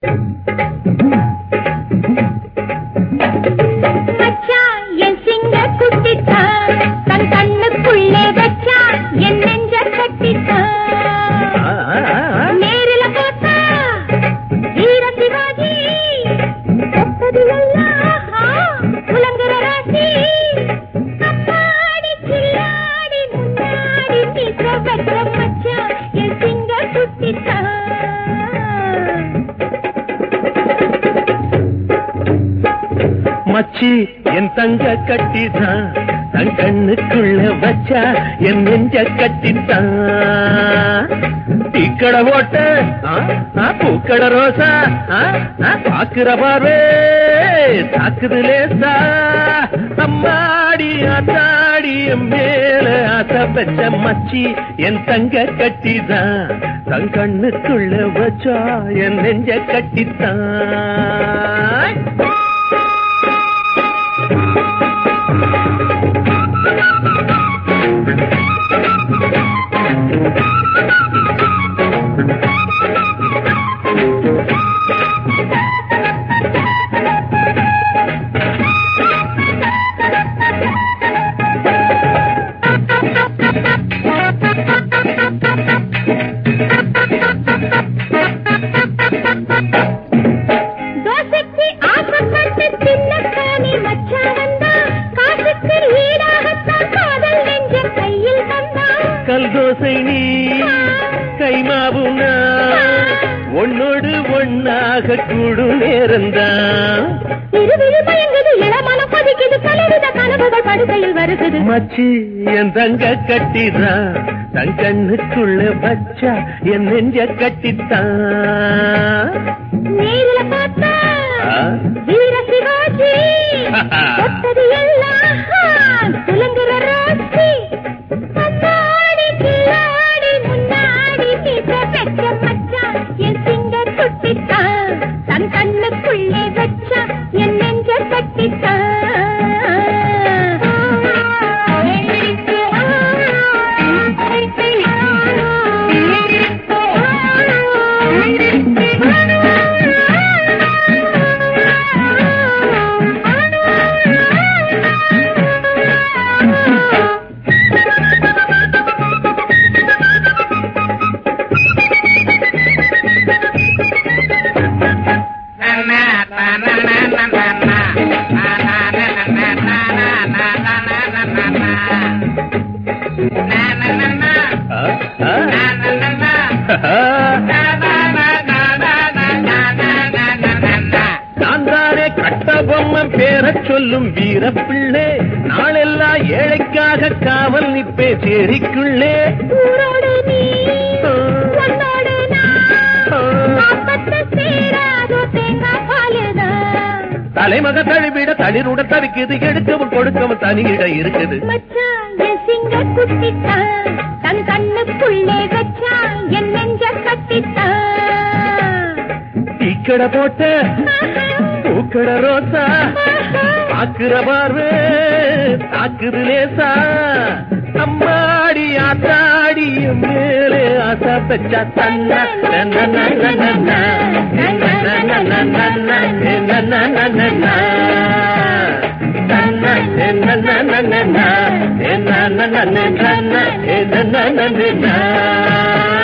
மச்சி என் தங்க கட்டிதான் தன் கண்ணுக்குள்ள வச்சா என் நெஞ்ச கட்டித்தான் டீக்கடை ஓட்ட பூக்கட ரோசா பாக்குற பார்வே தாக்குது லேசா அம்மாடி ஆத்தாடி மேல ஆசை பெற்ற மச்சி என் தங்க கட்டிதான் தன் கண்ணுக்குள்ள வச்சா என் நெஞ்ச கட்டித்தான் கல்தோசை நீ கைமாவுனா ஒன்னோடு ஒன்னாக கூடு நேரந்தான் மச்சி என் தங்க கட்டிதான் தன் கண்ணுக்குள்ள பச்சா என் நெஞ்ச கட்டித்தான் நேரில பார்த்தா வீர சிவாஜி எல்லாம் புலங்குற ராசி முன்னாடி கில்லாடி முன்னாடி பெற்ற மச்சான் என் சிங்க குட்டித்தான் தன் கண்ணுக்குள்ளே வச்சா என் நெஞ்ச கட்டித்தான் நான்தானே கட்டபொம்மன் பேர சொல்லும் வீர பிள்ளை நாளெல்லாம் ஏழைக்காக காவல் நிப்பே சேரிக்குள்ளே தலைமக தழுவிட தளிருட தவிக்குது எடுக்கவும் கொடுக்கவும் தனியிட இருக்குது தன் கண்ணுக்குள்ளே வச்சா என் நெஞ்ச கட்டித்தான் டீக்கடை போட்ட பூக்கட ரோசா பாக்குற பார்வே தாக்குது லேசா அம்மாடி ஆத்தாடி மேலே ஆசை பெற்றா தன்னா என்ன